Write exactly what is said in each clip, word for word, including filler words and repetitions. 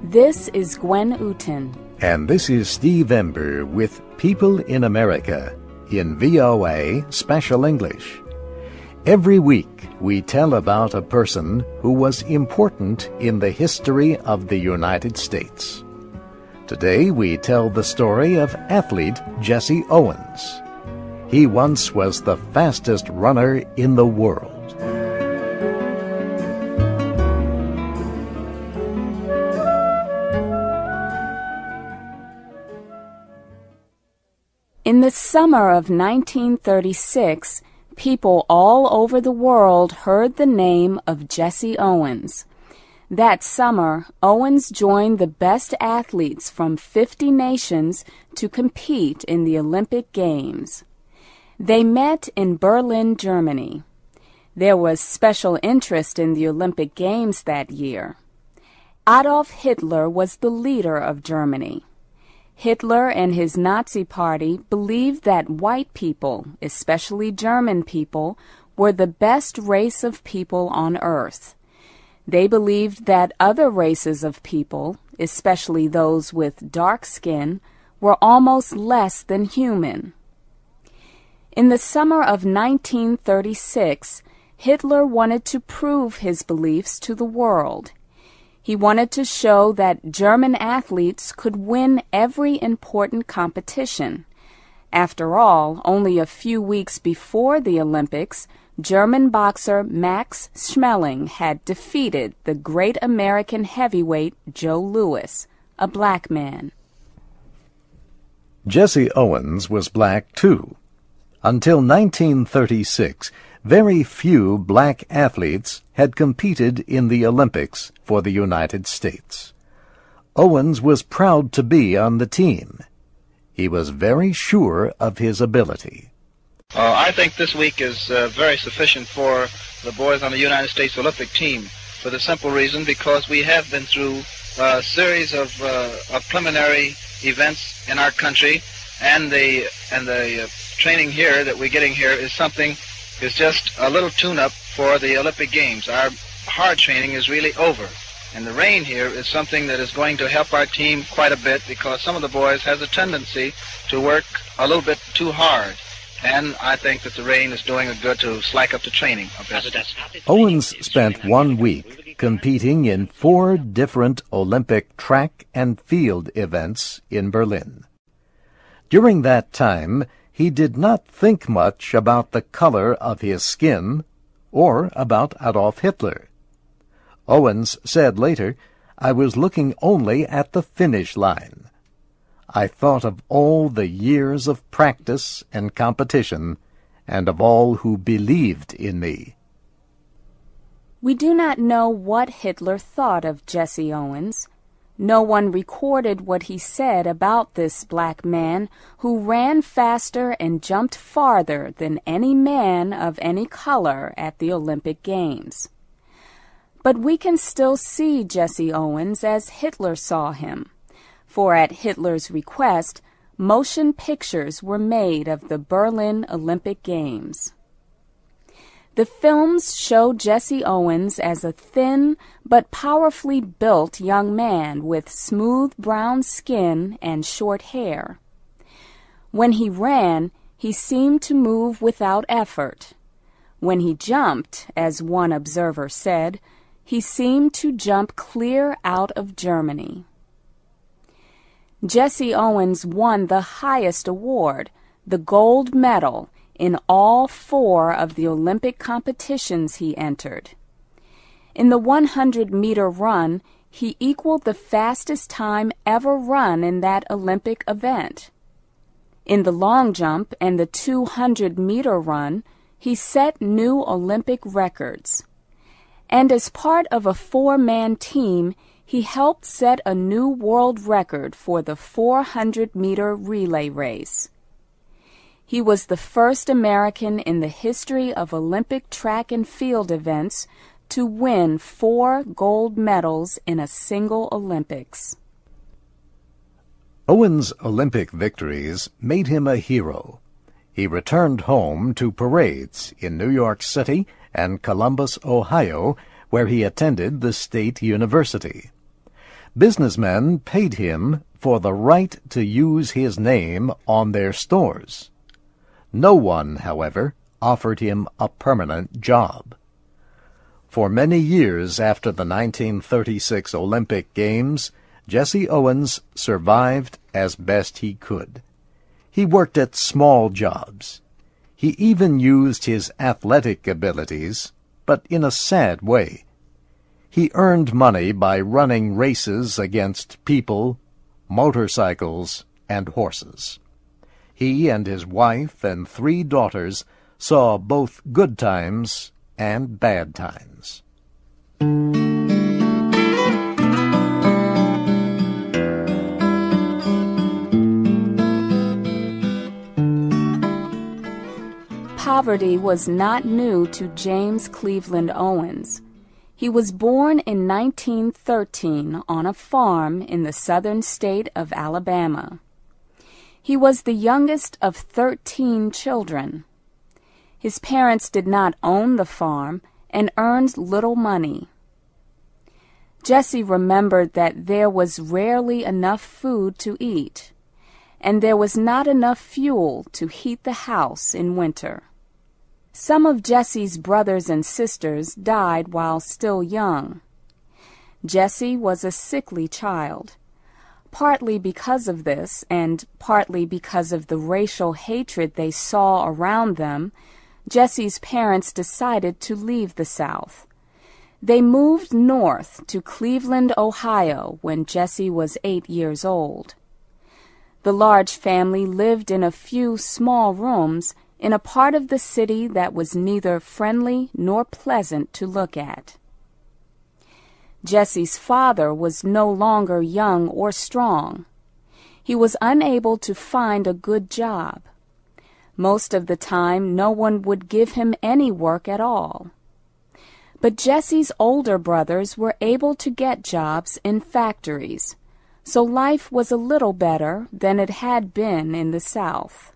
This is Gwen Uten. And this is Steve Ember with People in America in V O A Special English. Every week we tell about a person who was important in the history of the United States. Today we tell the story of athlete Jesse Owens. He once was the fastest runner in the world. In the summer of nineteen thirty-six, people all over the world heard the name of Jesse Owens. That summer, Owens joined the best athletes from fifty nations to compete in the Olympic Games. They met in Berlin, Germany. There was special interest in the Olympic Games that year. Adolf Hitler was the leader of Germany. Hitler and his Nazi Party believed that white people, especially German people, were the best race of people on earth. They believed that other races of people, especially those with dark skin, were almost less than human. In the summer of nineteen thirty-six, Hitler wanted to prove his beliefs to the world. He wanted to show that German athletes could win every important competition. After all, only a few weeks before the Olympics, German boxer Max Schmeling had defeated the great American heavyweight Joe Louis, a black man. Jesse Owens was black, too. Until nineteen thirty-six, very few black athletes had competed in the Olympics for the United States. Owens was proud to be on the team. He was very sure of his ability. Uh, I think this week is uh, very sufficient for the boys on the United States Olympic team, for the simple reason because we have been through a series of, uh, of preliminary events in our country, and the and the uh, training here that we're getting here is something is just a little tune-up for the Olympic Games. Our hard training is really over, and the rain here is something that is going to help our team quite a bit because some of the boys has a tendency to work a little bit too hard. And I think that the rain is doing a good to slack up the training a bit. Owens spent one week competing in four different Olympic track and field events in Berlin. During that time, he did not think much about the color of his skin or about Adolf Hitler. Owens said later, "I was looking only at the finish line. I thought of all the years of practice and competition, and of all who believed in me." We do not know what Hitler thought of Jesse Owens. No one recorded what he said about this black man who ran faster and jumped farther than any man of any color at the Olympic Games. But we can still see Jesse Owens as Hitler saw him. For at Hitler's request, motion pictures were made of the Berlin Olympic Games. The films show Jesse Owens as a thin but powerfully built young man with smooth brown skin and short hair. When he ran, he seemed to move without effort. When he jumped, as one observer said, he seemed to jump clear out of Germany. Jesse Owens won the highest award, the gold medal, in all four of the Olympic competitions he entered. In the one hundred meter run, he equaled the fastest time ever run in that Olympic event. In the long jump and the two hundred meter run, he set new Olympic records. And as part of a four-man team, he helped set a new world record for the four hundred meter relay race. He was the first American in the history of Olympic track and field events to win four gold medals in a single Olympics. Owens' Olympic victories made him a hero. He returned home to parades in New York City and Columbus, Ohio, where he attended the State University. Businessmen paid him for the right to use his name on their stores. No one, however, offered him a permanent job. For many years after the nineteen thirty-six Olympic Games, Jesse Owens survived as best he could. He worked at small jobs. He even used his athletic abilities, but in a sad way. He earned money by running races against people, motorcycles, and horses. He and his wife and three daughters saw both good times and bad times. Poverty was not new to James Cleveland Owens. He was born in nineteen thirteen on a farm in the southern state of Alabama. He was the youngest of thirteen children. His parents did not own the farm and earned little money. Jesse remembered that there was rarely enough food to eat, and there was not enough fuel to heat the house in winter. Some of Jesse's brothers and sisters died while still young. Jesse was a sickly child. Partly because of this, and partly because of the racial hatred they saw around them, Jesse's parents decided to leave the South. They moved north to Cleveland, Ohio, when Jesse was eight years old. The large family lived in a few small rooms in a part of the city that was neither friendly nor pleasant to look at. Jesse's father was no longer young or strong. He was unable to find a good job. Most of the time, no one would give him any work at all. But Jesse's older brothers were able to get jobs in factories, so life was a little better than it had been in the South.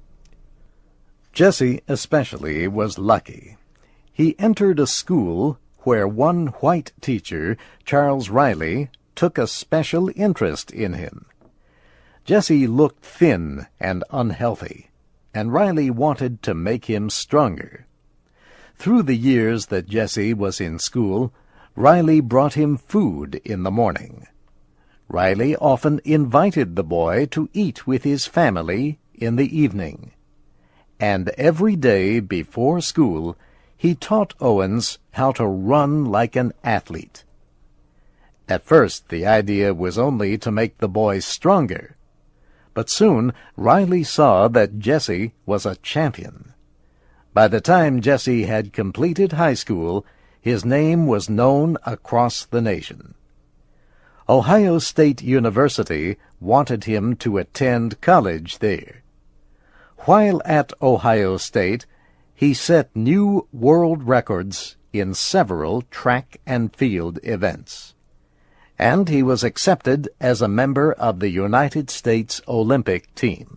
Jesse especially was lucky. He entered a school where one white teacher, Charles Riley, took a special interest in him. Jesse looked thin and unhealthy, and Riley wanted to make him stronger. Through the years that Jesse was in school, Riley brought him food in the morning. Riley often invited the boy to eat with his family in the evening. And every day before school, he taught Owens how to run like an athlete. At first, the idea was only to make the boy stronger. But soon, Riley saw that Jesse was a champion. By the time Jesse had completed high school, his name was known across the nation. Ohio State University wanted him to attend college there. While at Ohio State, he set new world records in several track and field events. And he was accepted as a member of the United States Olympic team.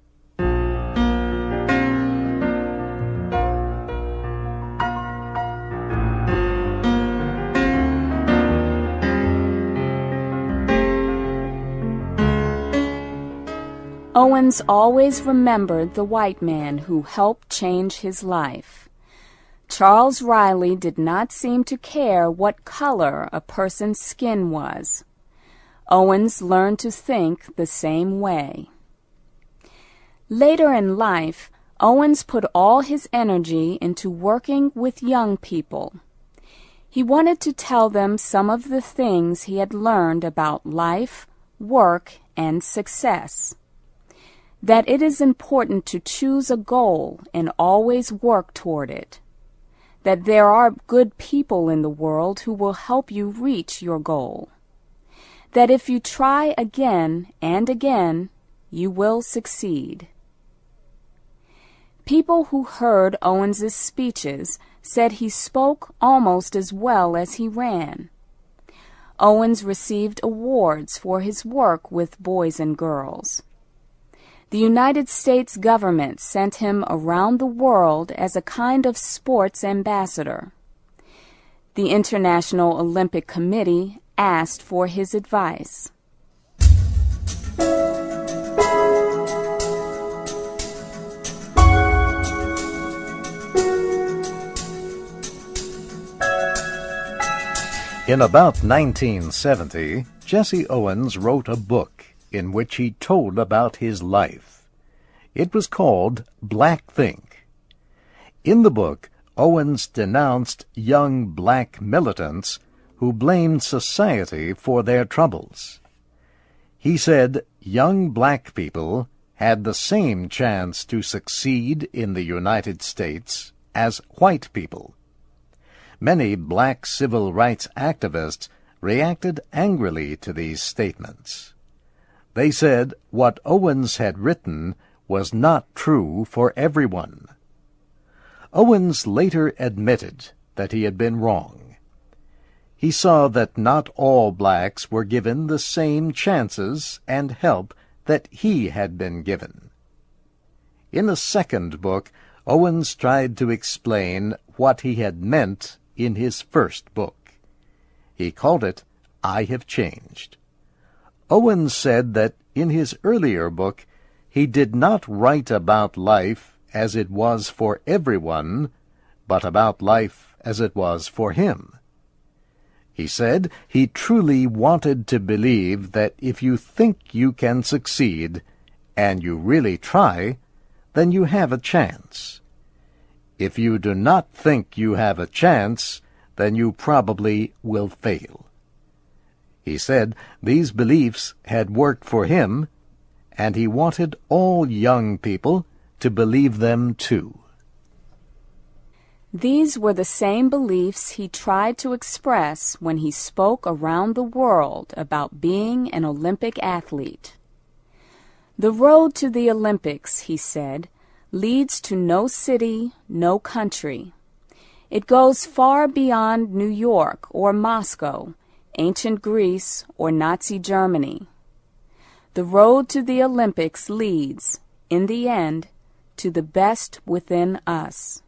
Owens always remembered the white man who helped change his life. Charles Riley did not seem to care what color a person's skin was. Owens learned to think the same way. Later in life, Owens put all his energy into working with young people. He wanted to tell them some of the things he had learned about life, work, and success. That it is important to choose a goal and always work toward it. That there are good people in the world who will help you reach your goal. That if you try again and again, you will succeed. People who heard Owens's speeches said he spoke almost as well as he ran. Owens received awards for his work with boys and girls. The United States government sent him around the world as a kind of sports ambassador. The International Olympic Committee asked for his advice. In about nineteen seventy, Jesse Owens wrote a book in which he told about his life. It was called Black Think. In the book, Owens denounced young black militants who blamed society for their troubles. He said young black people had the same chance to succeed in the United States as white people. Many black civil rights activists reacted angrily to these statements. They said what Owens had written was not true for everyone. Owens later admitted that he had been wrong. He saw that not all blacks were given the same chances and help that he had been given. In a second book, Owens tried to explain what he had meant in his first book. He called it, I Have Changed. Owens said that in his earlier book, he did not write about life as it was for everyone, but about life as it was for him. He said he truly wanted to believe that if you think you can succeed, and you really try, then you have a chance. If you do not think you have a chance, then you probably will fail. He said these beliefs had worked for him, and he wanted all young people to believe them too. These were the same beliefs he tried to express when he spoke around the world about being an Olympic athlete. The road to the Olympics, he said, leads to no city, no country. It goes far beyond New York or Moscow, ancient Greece or Nazi Germany. The road to the Olympics leads, in the end, to the best within us.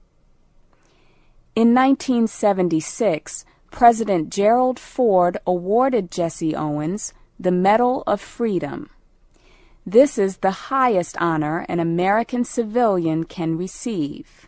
In nineteen seventy-six, President Gerald Ford awarded Jesse Owens the Medal of Freedom. This is the highest honor an American civilian can receive.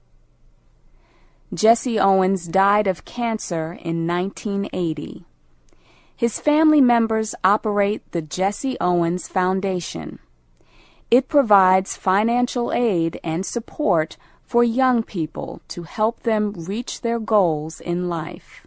Jesse Owens died of cancer in nineteen eighty. His family members operate the Jesse Owens Foundation. It provides financial aid and support for young people to help them reach their goals in life.